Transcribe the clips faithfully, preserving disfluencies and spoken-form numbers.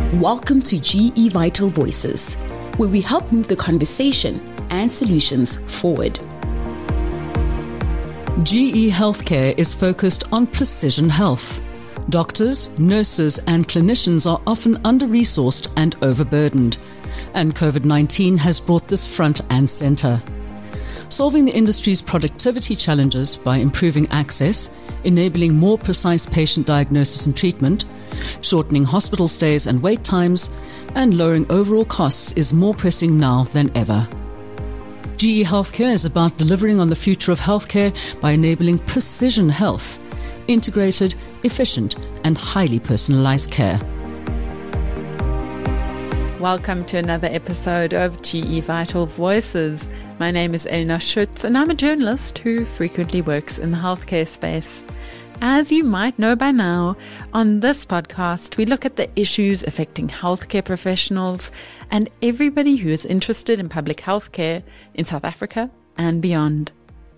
Welcome to G E Vital Voices, where we help move the conversation and solutions forward. G E Healthcare is focused on precision health. Doctors, nurses, and clinicians are often under-resourced and overburdened, and COVID nineteen has brought this front and center. Solving the industry's productivity challenges by improving access, enabling more precise patient diagnosis and treatment, shortening hospital stays and wait times, and lowering overall costs is more pressing now than ever. G E Healthcare is about delivering on the future of healthcare by enabling precision health, integrated, efficient, and highly personalized care. Welcome to another episode of G E Vital Voices. My name is Elna Schutz, and I'm a journalist who frequently works in the healthcare space. As you might know by now, on this podcast, we look at the issues affecting healthcare professionals and everybody who is interested in public healthcare in South Africa and beyond.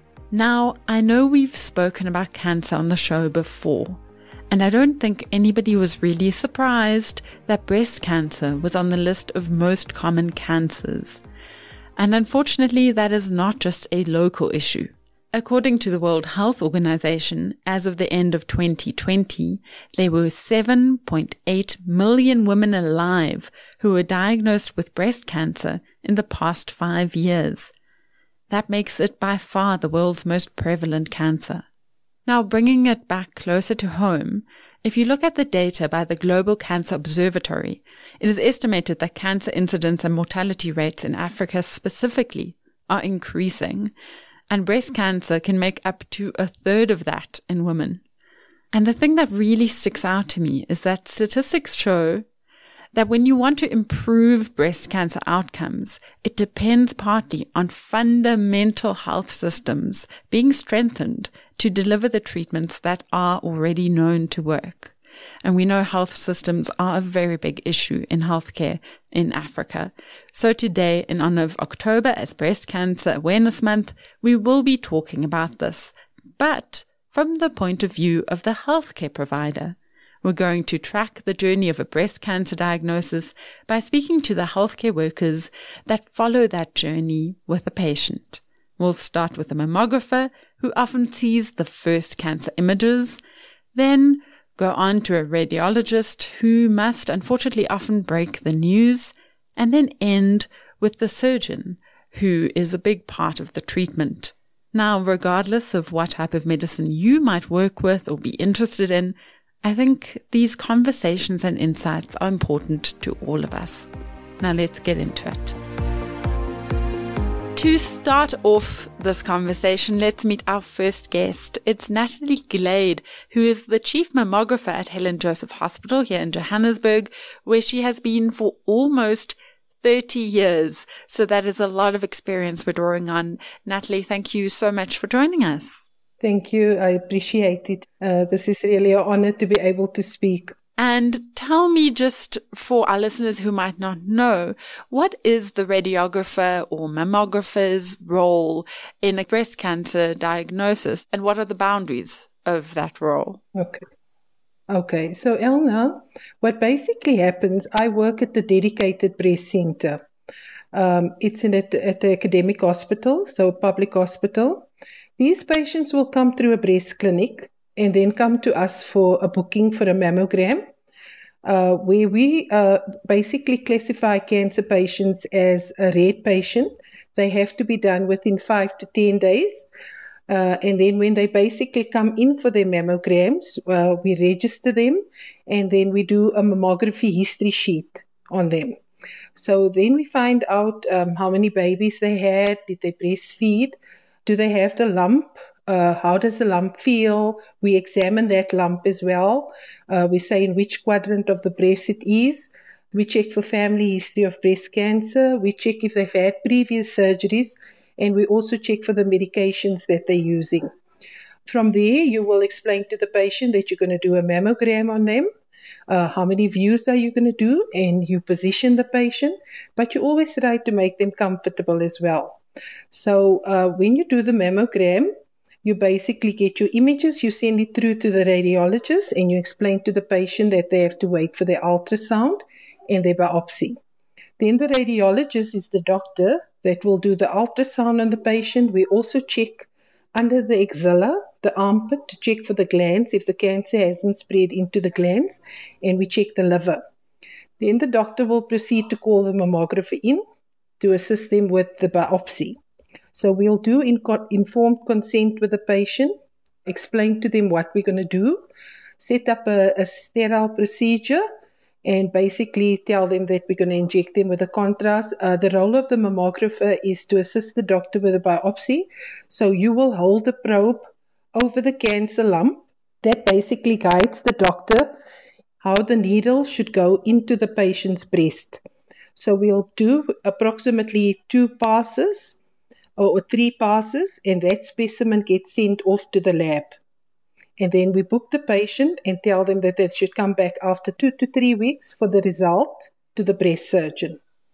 Now, I know we've spoken about cancer on the show before, and I don't think anybody was really surprised that breast cancer was on the list of most common cancers. And unfortunately, that is not just a local issue. According to the World Health Organization, as of the end of twenty twenty, there were seven point eight million women alive who were diagnosed with breast cancer in the past five years. That makes it by far the world's most prevalent cancer. Now, bringing it back closer to home, if you look at the data by the Global Cancer Observatory, it is estimated that cancer incidence and mortality rates in Africa specifically are increasing, and breast cancer can make up to a third of that in women. And the thing that really sticks out to me is that statistics show that when you want to improve breast cancer outcomes, it depends partly on fundamental health systems being strengthened to deliver the treatments that are already known to work. And we know health systems are a very big issue in healthcare in Africa. So today, in honor of October as Breast Cancer Awareness Month, we will be talking about this, but from the point of view of the healthcare provider. We're going to track the journey of a breast cancer diagnosis by speaking to the healthcare workers that follow that journey with a patient. We'll start with a mammographer who often sees the first cancer images, then go on to a radiologist who must unfortunately often break the news, and then end with the surgeon who is a big part of the treatment. Now, regardless of what type of medicine you might work with or be interested in, I think these conversations and insights are important to all of us. Now let's get into it. To start off this conversation, let's meet our first guest. It's Natalie Glade, who is the chief mammographer at Helen Joseph Hospital here in Johannesburg, where she has been for almost thirty years. So that is a lot of experience we're drawing on. Natalie, thank you so much for joining us. Thank you. I appreciate it. Uh, this is really an honor to be able to speak. And tell me, just for our listeners who might not know, what is the radiographer or mammographer's role in a breast cancer diagnosis, and what are the boundaries of that role? Okay. Okay. So, Elna, what basically happens, I work at the dedicated breast center. Um, it's in at, at the academic hospital, so a public hospital. These patients will come through a breast clinic and then come to us for a booking for a mammogram, uh, where we uh, basically classify cancer patients as a red patient. They have to be done within five to ten days. Uh, and then when they basically come in for their mammograms, uh, we register them, and then we do a mammography history sheet on them. So then we find out um, how many babies they had, did they breastfeed, do they have the lump? Uh, how does the lump feel? We examine that lump as well. Uh, we say in which quadrant of the breast it is. We check for family history of breast cancer. We check if they've had previous surgeries. And we also check for the medications that they're using. From there, you will explain to the patient that you're going to do a mammogram on them. Uh, how many views are you going to do? And you position the patient. But you always try to make them comfortable as well. So uh, when you do the mammogram, you basically get your images, you send it through to the radiologist, and you explain to the patient that they have to wait for their ultrasound. and their biopsy. Then the radiologist is the doctor that will do the ultrasound on the patient. We also check under the axilla, the armpit, to check for the glands, if the cancer hasn't spread into the glands, and we check the liver. Then the doctor will proceed to call the mammographer in to assist them with the biopsy. So we'll do in co- informed consent with the patient, explain to them what we're going to do, set up a, a sterile procedure, and basically tell them that we're going to inject them with a contrast. Uh, the role of the mammographer is to assist the doctor with the biopsy. So you will hold the probe over the cancer lump. That basically guides the doctor how the needle should go into the patient's breast. So we'll do approximately two passes or three passes, and that specimen gets sent off to the lab. And then we book the patient and tell them that they should come back after two to three weeks for the result to the breast surgeon.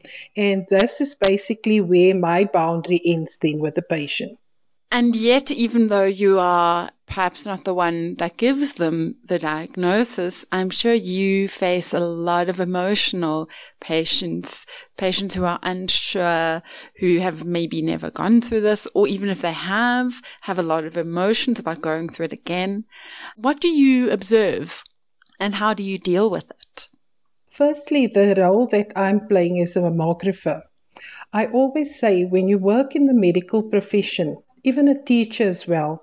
And this is basically where my boundary ends then with the patient. And yet, even though you are perhaps not the one that gives them the diagnosis, I'm sure you face a lot of emotional patients, patients who are unsure, who have maybe never gone through this, or even if they have, have a lot of emotions about going through it again. What do you observe, and how do you deal with it? Firstly, the role that I'm playing as a mammographer. I always say when you work in the medical profession, even a teacher as well,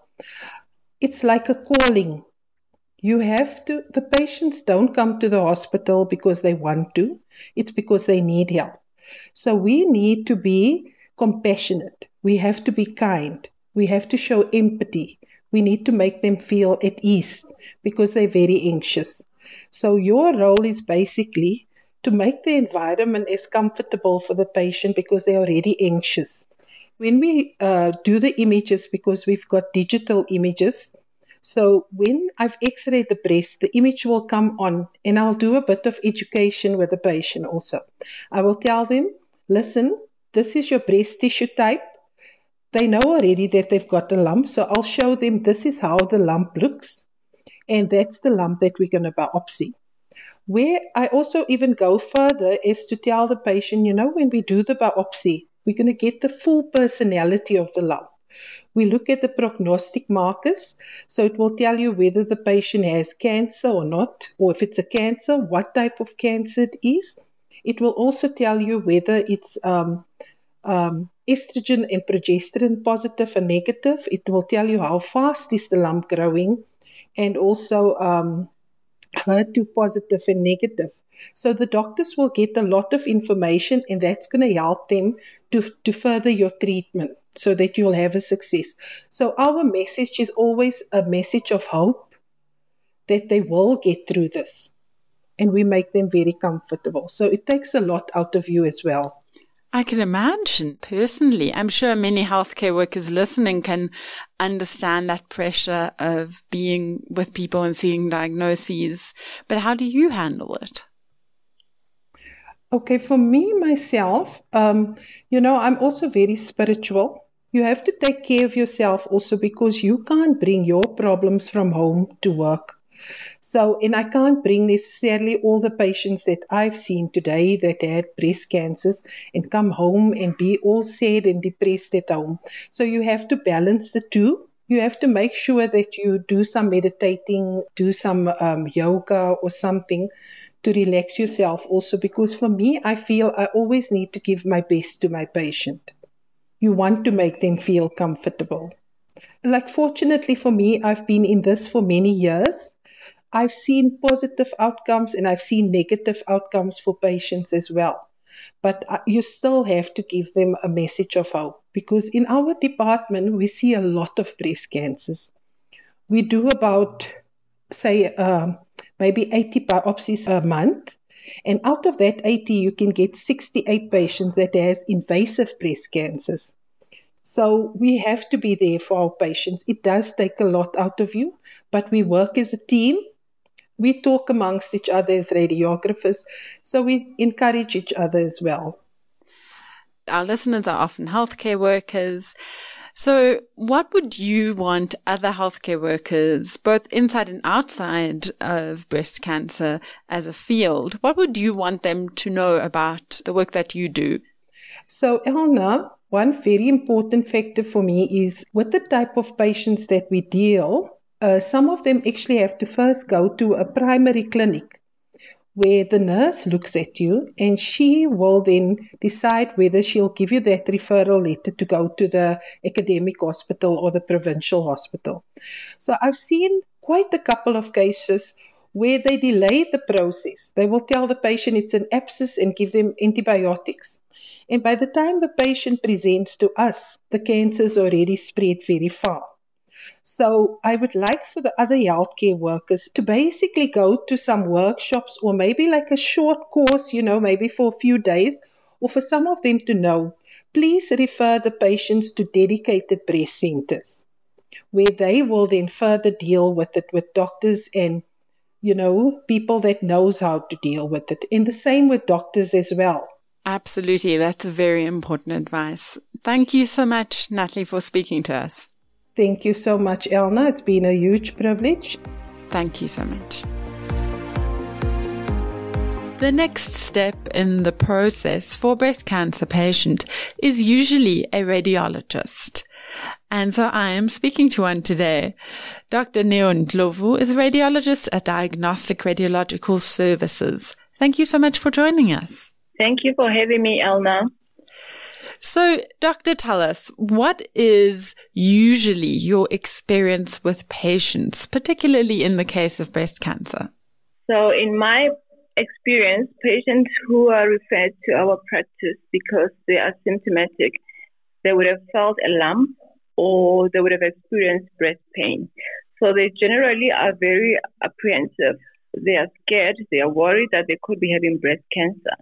it's like a calling. You have to, the patients don't come to the hospital because they want to, it's because they need help. So we need to be compassionate. We have to be kind. We have to show empathy. We need to make them feel at ease because they're very anxious. So your role is basically to make the environment as comfortable for the patient because they're already anxious. When we uh, do the images, because we've got digital images, so when I've x-rayed the breast, the image will come on, and I'll do a bit of education with the patient also. I will tell them, listen, this is your breast tissue type. They know already that they've got a lump, so I'll show them this is how the lump looks, and that's the lump that we're going to biopsy. Where I also even go further is to tell the patient, you know, when we do the biopsy, we're going to get the full personality of the lump. We look at the prognostic markers, so it will tell you whether the patient has cancer or not, or if it's a cancer, what type of cancer it is. It will also tell you whether it's um, um, estrogen and progesterone positive or negative. It will tell you how fast is the lump growing, and also um, H E R two positive and negative. So the doctors will get a lot of information, and that's going to help them to, to further your treatment so that you'll have a success. So our message is always a message of hope that they will get through this, and we make them very comfortable. So it takes a lot out of you as well. I can imagine personally. I'm sure many healthcare workers listening can understand that pressure of being with people and seeing diagnoses. But how do you handle it? Okay, for me, myself, um, you know, I'm also very spiritual. You have to take care of yourself also because you can't bring your problems from home to work. So, and I can't bring necessarily all the patients that I've seen today that had breast cancers and come home and be all sad and depressed at home. So you have to balance the two. You have to make sure that you do some meditating, do some um, yoga or something to relax yourself also, because for me, I feel I always need to give my best to my patient. You want to make them feel comfortable. Like fortunately for me, I've been in this for many years. I've seen positive outcomes and I've seen negative outcomes for patients as well. But you still have to give them a message of hope, because in our department, we see a lot of breast cancers. We do about, say, um, maybe eighty biopsies a month. And out of that eighty, you can get sixty-eight patients that has invasive breast cancers. So we have to be there for our patients. It does take a lot out of you, but we work as a team. We talk amongst each other as radiographers, so we encourage each other as well. Our listeners are often healthcare workers. So what would you want other healthcare workers, both inside and outside of breast cancer as a field, what would you want them to know about the work that you do? So, Elna, one very important factor for me is with the type of patients that we deal, uh, some of them actually have to first go to a primary clinic where the nurse looks at you and she will then decide whether she'll give you that referral letter to go to the academic hospital or the provincial hospital. So I've seen quite a couple of cases where they delay the process. They will tell the patient it's an abscess and give them antibiotics. And by the time the patient presents to us, the cancer is already spread very far. So I would like for the other healthcare workers to basically go to some workshops or maybe like a short course, you know, maybe for a few days, or for some of them to know, please refer the patients to dedicated breast centers where they will then further deal with it with doctors and, you know, people that knows how to deal with it. And the same with doctors as well. Absolutely. That's very important advice. Thank you so much, Natalie, for speaking to us. Thank you so much, Elna. It's been a huge privilege. Thank you so much. The next step in the process for a breast cancer patient is usually a radiologist. And so I am speaking to one today. Doctor Neo Ndlovu is a radiologist at Diagnostic Radiological Services. Thank you so much for joining us. Thank you for having me, Elna. So, doctor, tell us, what is usually your experience with patients, particularly in the case of breast cancer? So, in my experience, patients who are referred to our practice because they are symptomatic, they would have felt a lump or they would have experienced breast pain. So, they generally are very apprehensive. They are scared. They are worried that they could be having breast cancer.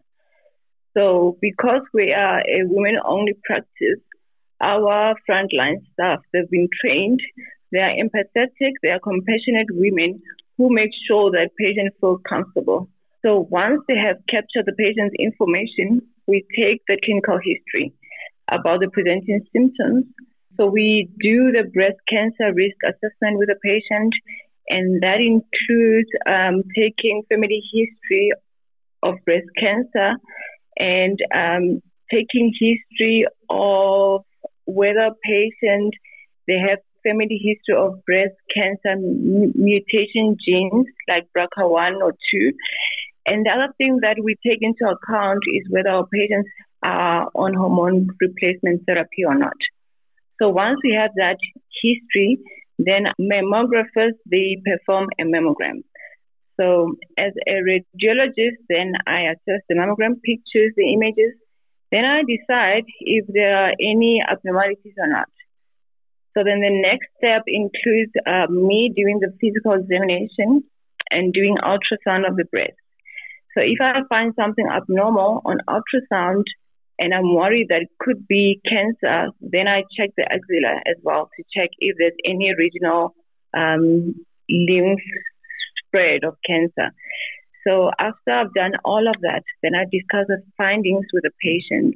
So because we are a women-only practice, our frontline staff, they've been trained, they are empathetic, they are compassionate women who make sure that patients feel comfortable. So once they have captured the patient's information, we take the clinical history about the presenting symptoms. So we do the breast cancer risk assessment with the patient, and that includes um, taking family history of breast cancer, and um, taking history of whether patient they have family history of breast cancer m- mutation genes like B R C A one or two. And the other thing that we take into account is whether our patients are on hormone replacement therapy or not. So once we have that history, then mammographers, they perform a mammogram. So as a radiologist, then I assess the mammogram pictures, the images. Then I decide if there are any abnormalities or not. So then the next step includes uh, me doing the physical examination and doing ultrasound of the breast. So if I find something abnormal on ultrasound and I'm worried that it could be cancer, then I check the axilla as well to check if there's any regional um, lymph spread of cancer. So after I've done all of that, then I discuss the findings with the patient.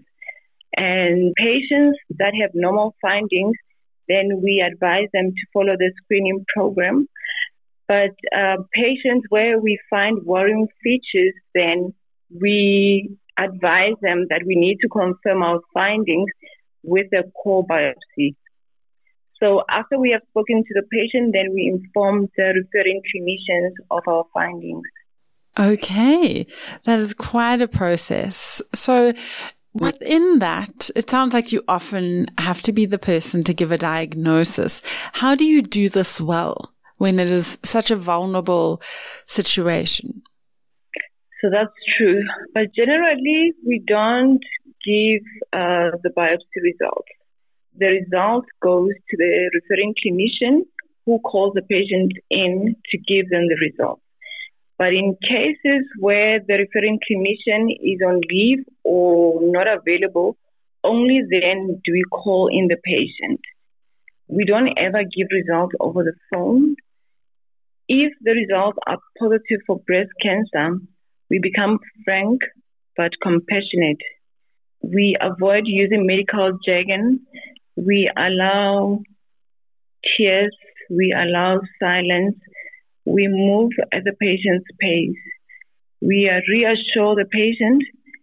And patients that have normal findings, then we advise them to follow the screening program. But uh, patients where we find worrying features, then we advise them that we need to confirm our findings with a core biopsy. So after we have spoken to the patient, then we inform the referring clinicians of our findings. Okay, that is quite a process. So within that, it sounds like you often have to be the person to give a diagnosis. How do you do this well when it is such a vulnerable situation? So that's true. But generally, we don't give uh, the biopsy results. The result goes to the referring clinician who calls the patient in to give them the results. But in cases where the referring clinician is on leave or not available, only then do we call in the patient. We don't ever give results over the phone. If the results are positive for breast cancer, we become frank but compassionate. We avoid using medical jargon We allow tears, we allow silence, we move at the patient's pace. We reassure the patient.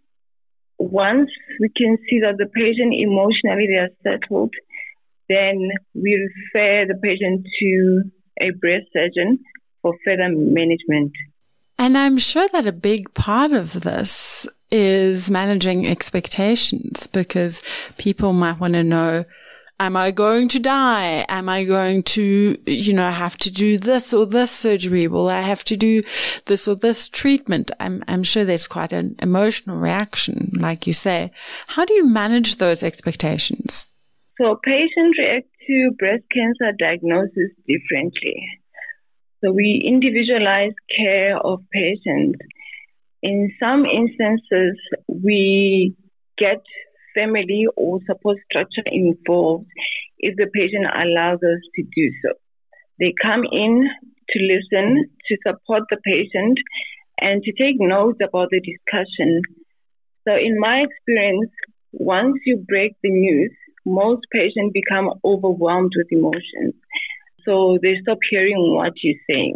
Once we can see that the patient emotionally they are settled, then we refer the patient to a breast surgeon for further management. And I'm sure that a big part of this is managing expectations, because people might want to know, am I going to die? Am I going to, you know, have to do this or this surgery? Will I have to do this or this treatment? I'm, I'm sure there's quite an emotional reaction, like you say. How do you manage those expectations? So patients react to breast cancer diagnosis differently. So we individualize care of patients. In some instances, we get family or support structure involved if the patient allows us to do so. They come in to listen, to support the patient, and to take notes about the discussion. So in my experience, once you break the news, most patients become overwhelmed with emotions. So they stop hearing what you're saying.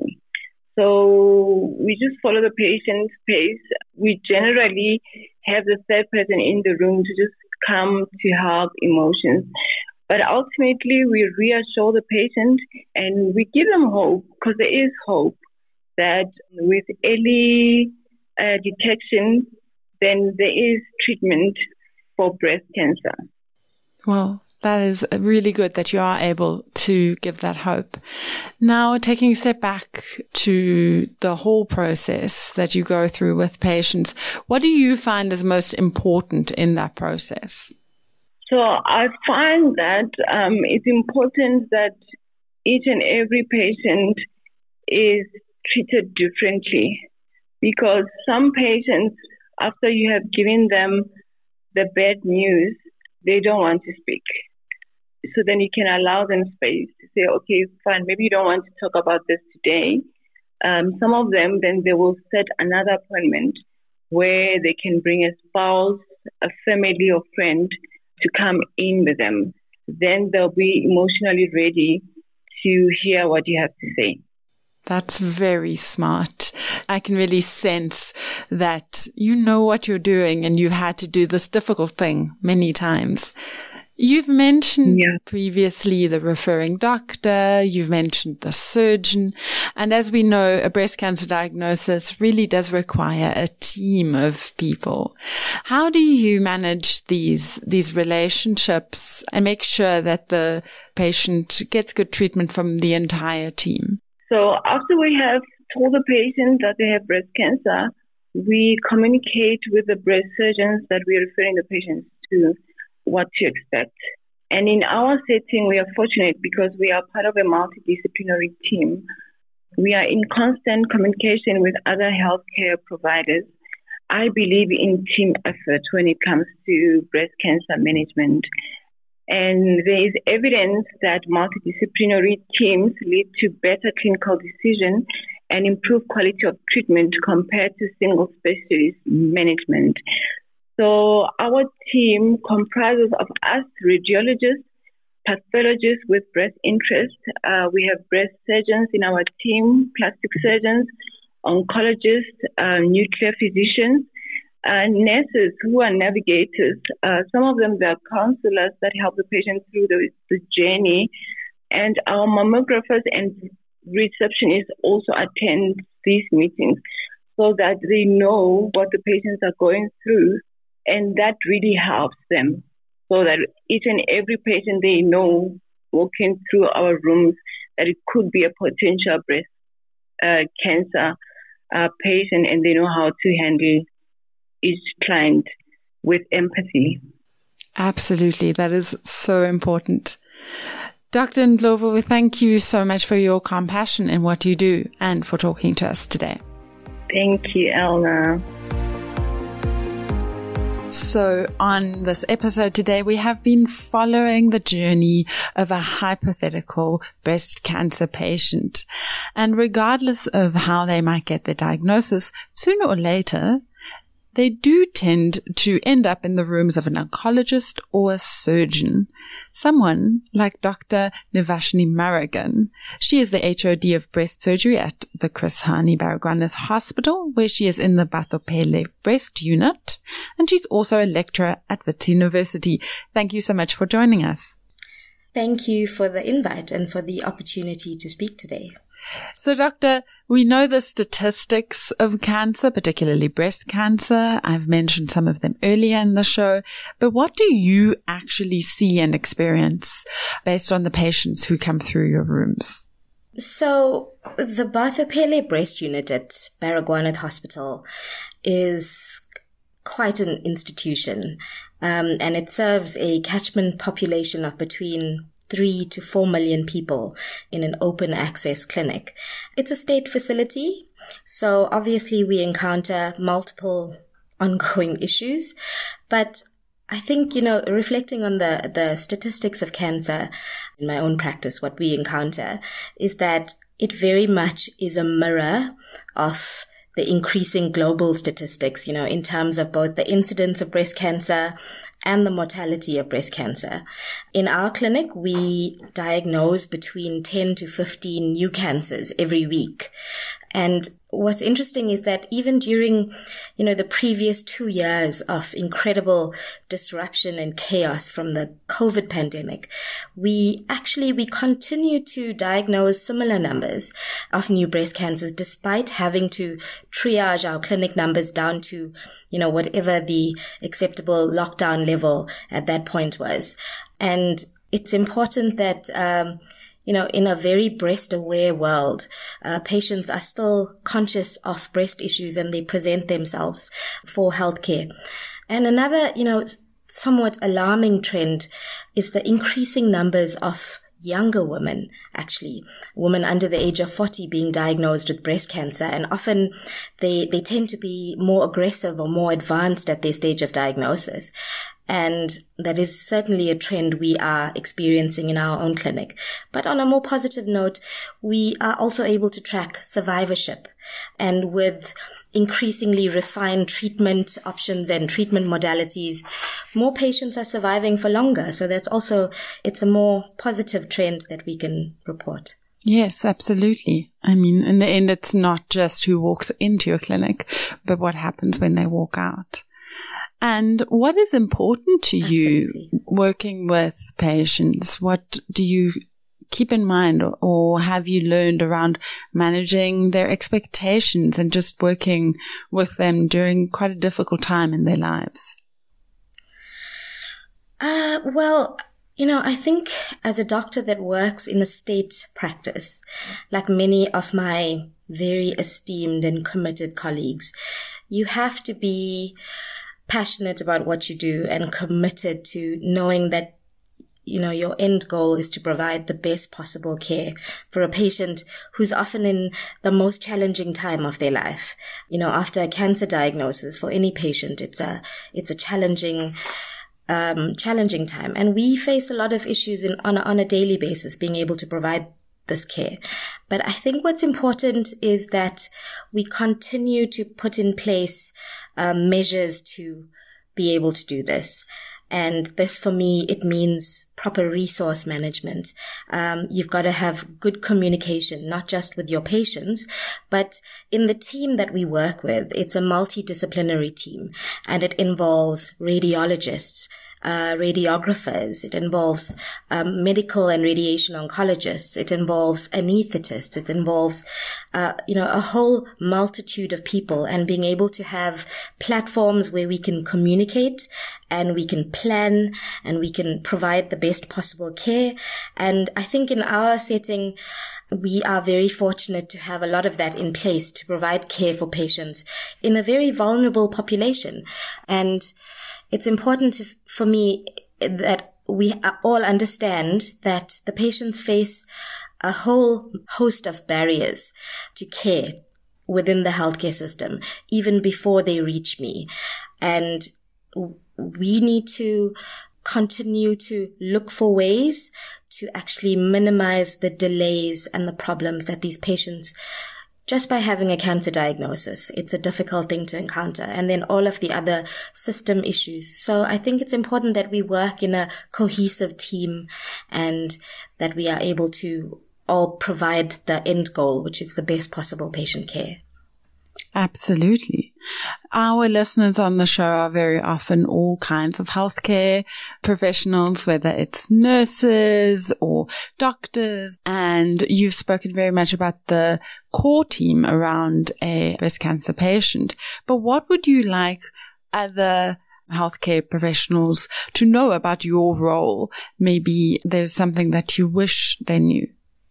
So we just follow the patient's pace. We generally have the third person in the room to just come to help emotions. But ultimately, we reassure the patient and we give them hope, because there is hope that with early uh, detection, then there is treatment for breast cancer. Well, that is really good that you are able to give that hope. Now, taking a step back to the whole process that you go through with patients, what do you find is most important in that process? So I find that um, it's important that each and every patient is treated differently, because some patients, after you have given them the bad news, they don't want to speak. So then you can allow them space to say, okay, fine, maybe you don't want to talk about this today. Um, some of them, then they will set another appointment where they can bring a spouse, a family or friend to come in with them. Then they'll be emotionally ready to hear what you have to say. That's very smart. I can really sense that you know what you're doing and you've had to do this difficult thing many times. You've mentioned yeah. previously the referring doctor, you've mentioned the surgeon, and as we know, a breast cancer diagnosis really does require a team of people. How do you manage these, these relationships and make sure that the patient gets good treatment from the entire team? So after we have told the patient that they have breast cancer, we communicate with the breast surgeons that we are referring the patients to what to expect. And in our setting, we are fortunate because we are part of a multidisciplinary team. We are in constant communication with other healthcare providers. I believe in team effort when it comes to breast cancer management. And there is evidence that multidisciplinary teams lead to better clinical decision and improve quality of treatment compared to single specialist management. So our team comprises of us, radiologists, pathologists with breast interest. Uh, we have breast surgeons in our team, plastic surgeons, oncologists, uh, nuclear physicians, and nurses who are navigators. Uh, some of them, they are counselors that help the patient through the, the journey. And our mammographers and receptionists also attend these meetings so that they know what the patients are going through. And that really helps them so that each and every patient they know walking through our rooms that it could be a potential breast uh, cancer uh, patient, and they know how to handle each client with empathy. Absolutely. That is so important. Doctor Ndlovu, we thank you so much for your compassion in what you do and for talking to us today. Thank you, Elna. So on this episode today, we have been following the journey of a hypothetical breast cancer patient. And regardless of how they might get their diagnosis, sooner or later, they do tend to end up in the rooms of an oncologist or a surgeon, someone like Doctor Nivashni Maragan. She is the H O D of breast surgery at the Chris Hani Baragwanath Hospital, where she is in the Bathopele breast unit, and she's also a lecturer at Wits University. Thank you so much for joining us. Thank you for the invite and for the opportunity to speak today. So, Doctor, we know the statistics of cancer, particularly breast cancer. I've mentioned some of them earlier in the show. But what do you actually see and experience based on the patients who come through your rooms? So, the Bathopele breast unit at Baragwanath Hospital is quite an institution, um, and it serves a catchment population of between three to four million people in an open access clinic. It's a state facility, so obviously we encounter multiple ongoing issues, but I think, you know, reflecting on the, the statistics of cancer in my own practice, what we encounter is that it very much is a mirror of the increasing global statistics, you know, in terms of both the incidence of breast cancer and the mortality of breast cancer. In our clinic, we diagnose between ten to fifteen new cancers every week. And what's interesting is that even during, you know, the previous two years of incredible disruption and chaos from the COVID pandemic, we actually, we continue to diagnose similar numbers of new breast cancers despite having to triage our clinic numbers down to, you know, whatever the acceptable lockdown level at that point was. And it's important that, um, you know, in a very breast-aware world, uh, patients are still conscious of breast issues and they present themselves for healthcare. And another, you know, somewhat alarming trend is the increasing numbers of younger women, actually, women under the age of forty being diagnosed with breast cancer. And often they, they tend to be more aggressive or more advanced at their stage of diagnosis. And that is certainly a trend we are experiencing in our own clinic. But on a more positive note, we are also able to track survivorship. And with increasingly refined treatment options and treatment modalities, more patients are surviving for longer. So that's also, it's a more positive trend that we can report. Yes, absolutely. I mean, in the end, it's not just who walks into your clinic, but what happens when they walk out. And what is important to you Absolutely. Working with patients? What do you keep in mind, or have you learned around managing their expectations and just working with them during quite a difficult time in their lives? Uh, well, you know, I think as a doctor that works in a state practice, like many of my very esteemed and committed colleagues, you have to be passionate about what you do and committed to knowing that, you know, your end goal is to provide the best possible care for a patient who's often in the most challenging time of their life. You know, after a cancer diagnosis, for any patient, it's a, it's a challenging, um, challenging time. And we face a lot of issues in, on a, on a daily basis, being able to provide this care. But I think what's important is that we continue to put in place um, measures to be able to do this. And this, for me, it means proper resource management. Um, you've got to have good communication, not just with your patients, but in the team that we work with. It's a multidisciplinary team, and it involves radiologists, Uh, radiographers. It involves um, medical and radiation oncologists. It involves anesthetists. It involves, uh, you know, a whole multitude of people, and being able to have platforms where we can communicate and we can plan and we can provide the best possible care. And I think in our setting, we are very fortunate to have a lot of that in place to provide care for patients in a very vulnerable population. And it's important to, for me that we all understand that the patients face a whole host of barriers to care within the healthcare system, even before they reach me. And we need to continue to look for ways to actually minimize the delays and the problems that these patients just by having a cancer diagnosis, it's a difficult thing to encounter. And then all of the other system issues. So I think it's important that we work in a cohesive team and that we are able to all provide the end goal, which is the best possible patient care. Absolutely. Our listeners on the show are very often all kinds of healthcare professionals, whether it's nurses or doctors, and you've spoken very much about the core team around a breast cancer patient. But what would you like other healthcare professionals to know about your role? Maybe there's something that you wish they knew.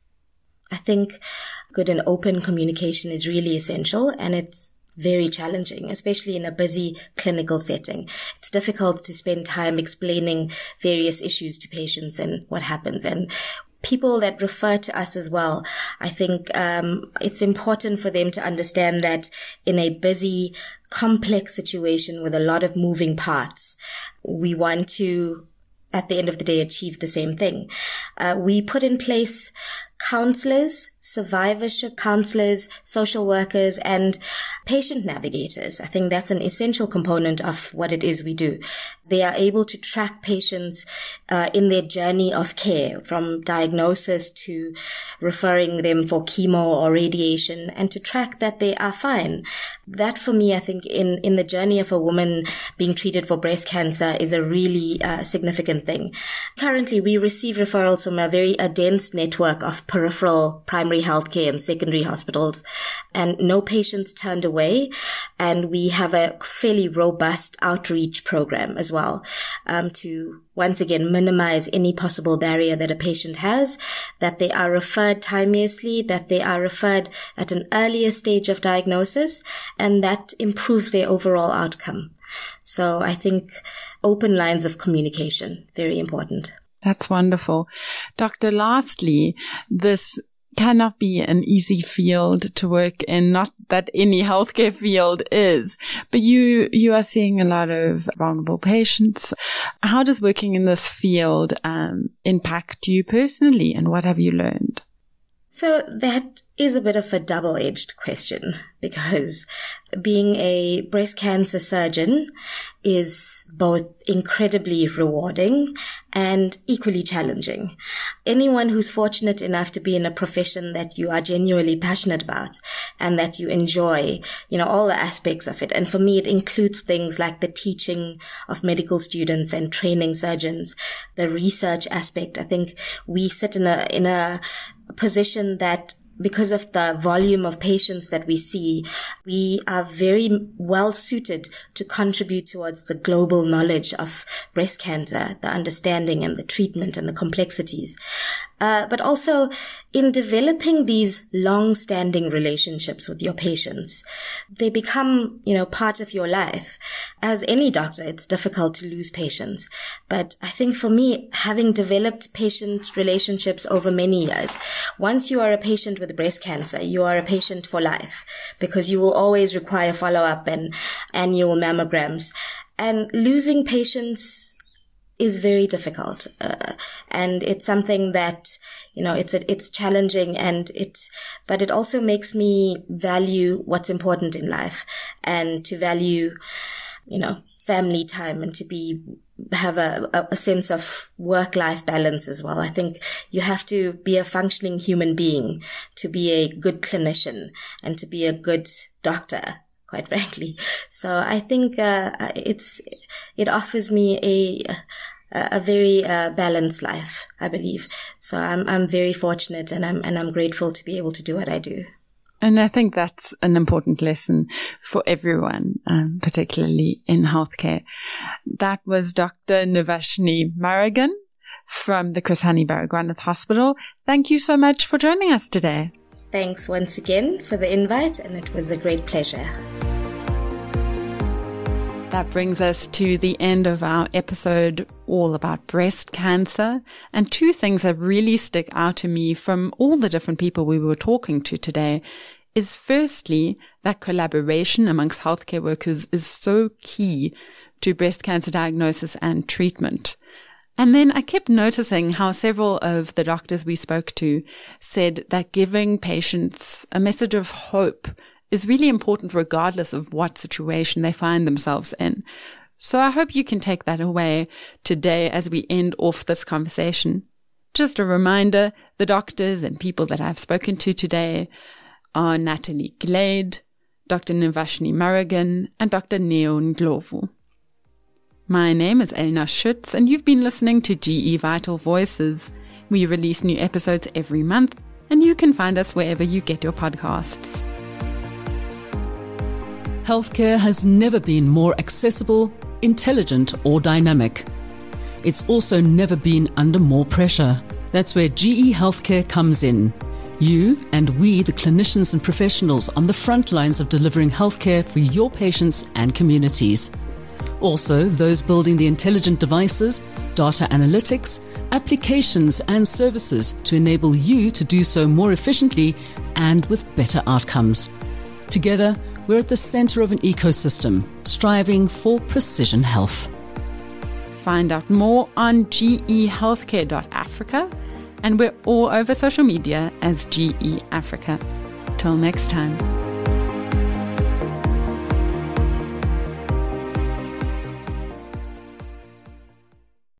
I think good and open communication is really essential, and it's very challenging, especially in a busy clinical setting. It's difficult to spend time explaining various issues to patients and what happens. And people that refer to us as well, I think um, it's important for them to understand that in a busy, complex situation with a lot of moving parts, we want to, at the end of the day, achieve the same thing. Uh, we put in place counselors, survivorship counselors, social workers, and patient navigators. I think that's an essential component of what it is we do. They are able to track patients uh, in their journey of care, from diagnosis to referring them for chemo or radiation, and to track that they are fine. That, for me, I think in, in the journey of a woman being treated for breast cancer is a really uh, significant thing. Currently, we receive referrals from a very a dense network of peripheral primary healthcare and secondary hospitals, and no patients turned away. And we have a fairly robust outreach program as well, um, to once again minimize any possible barrier that a patient has, that they are referred timeously, that they are referred at an earlier stage of diagnosis, and that improves their overall outcome. So I think open lines of communication, very important. That's wonderful. Doctor, lastly, this cannot be an easy field to work in, not that any healthcare field is, but you, you are seeing a lot of vulnerable patients. How does working in this field um, impact you personally, and what have you learned? So that is a bit of a double-edged question, because being a breast cancer surgeon is both incredibly rewarding and equally challenging. Anyone who's fortunate enough to be in a profession that you are genuinely passionate about and that you enjoy, you know, all the aspects of it. And for me, it includes things like the teaching of medical students and training surgeons, the research aspect. I think we sit in a, in a position that, because of the volume of patients that we see, we are very well suited to contribute towards the global knowledge of breast cancer, the understanding and the treatment and the complexities. Uh, but also in developing these long-standing relationships with your patients, they become, you know, part of your life. As any doctor, it's difficult to lose patients. But I think for me, having developed patient relationships over many years, once you are a patient with breast cancer, you are a patient for life, because you will always require follow-up and annual mammograms. And losing patients is very difficult. Uh, and it's something that, you know, it's, a, it's challenging, and it, but it also makes me value what's important in life, and to value, you know, family time, and to be, have a, a sense of work-life balance as well. I think you have to be a functioning human being to be a good clinician and to be a good doctor, quite frankly. So I think uh, it's it offers me a a very uh, balanced life, I believe. So I'm I'm very fortunate, and I'm and I'm grateful to be able to do what I do. And I think that's an important lesson for everyone, um, particularly in healthcare. That was Doctor Nuvashni Maragan from the Chris Hani Baragwanath Hospital. Thank you so much for joining us today. Thanks once again for the invite, and it was a great pleasure. That brings us to the end of our episode all about breast cancer. And two things that really stick out to me from all the different people we were talking to today is, firstly, that collaboration amongst healthcare workers is so key to breast cancer diagnosis and treatment. And then I kept noticing how several of the doctors we spoke to said that giving patients a message of hope is really important regardless of what situation they find themselves in. So I hope you can take that away today as we end off this conversation. Just a reminder, the doctors and people that I've spoken to today are Natalie Glade, Doctor Navashni Murrigan, and Doctor Neo Ndlovu. My name is Elna Schutz, and you've been listening to G E Vital Voices. We release new episodes every month, and you can find us wherever you get your podcasts. Healthcare has never been more accessible, intelligent, or dynamic. It's also never been under more pressure. That's where G E Healthcare comes in. You and we, the clinicians and professionals on the front lines of delivering healthcare for your patients and communities. Also, those building the intelligent devices, data analytics, applications and services to enable you to do so more efficiently and with better outcomes. Together, we're at the center of an ecosystem, striving for precision health. Find out more on G E healthcare dot africa, and we're all over social media as G E Africa. Till next time.